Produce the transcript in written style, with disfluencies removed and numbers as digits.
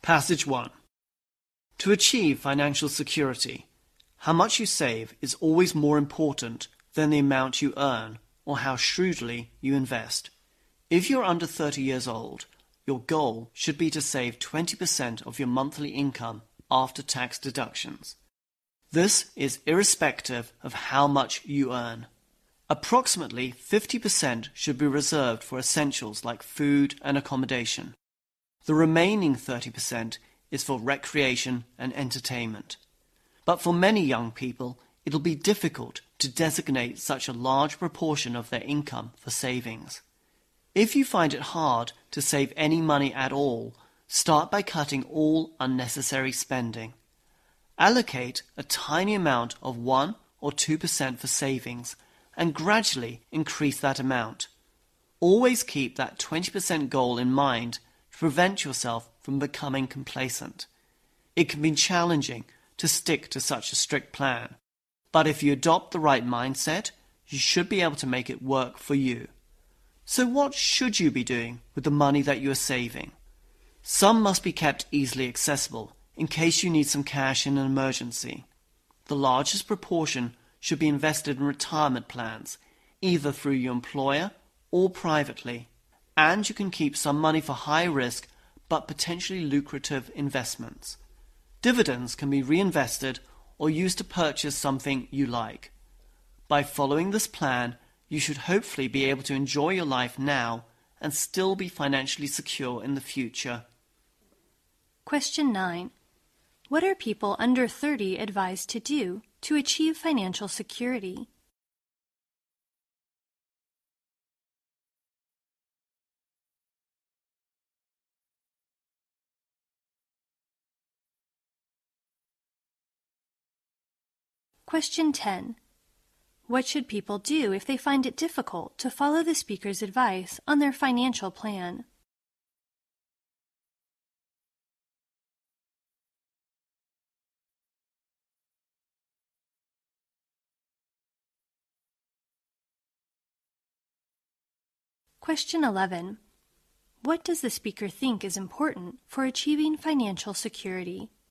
Passage 1. To achieve financial security, how much you save is always more important than the amount you earn or how shrewdly you invest. If you're under 30 years old, your goal should be to save 20% of your monthly income after tax deductions. This is irrespective of how much you earn. Approximately 50% should be reserved for essentials like food and accommodation. The remaining 30% is for recreation and entertainment. But for many young people, it'll be difficult to designate such a large proportion of their income for savings. If you find it hard to save any money at all, start by cutting all unnecessary spending. Allocate a tiny amount of 1 or 2% for savings and gradually increase that amount. Always keep that 20% goal in mind to prevent yourself from becoming complacent. It can be challenging to stick to such a strict plan, but if you adopt the right mindset, you should be able to make it work for you. So what should you be doing with the money that you are saving? Some must be kept easily accessible in case you need some cash in an emergency. The largest proportion should be invested in retirement plans, either through your employer or privately, and you can keep some money for high-risk but potentially lucrative investments. Dividends can be reinvested or used to purchase something you like. By following this plan, you should hopefully be able to enjoy your life now and still be financially secure in the future. Question 9. What are people under 30 advised to do to achieve financial security? Question 10. What should people do if they find it difficult to follow the speaker's advice on their financial plan? Question 11. What does the speaker think is important for achieving financial security?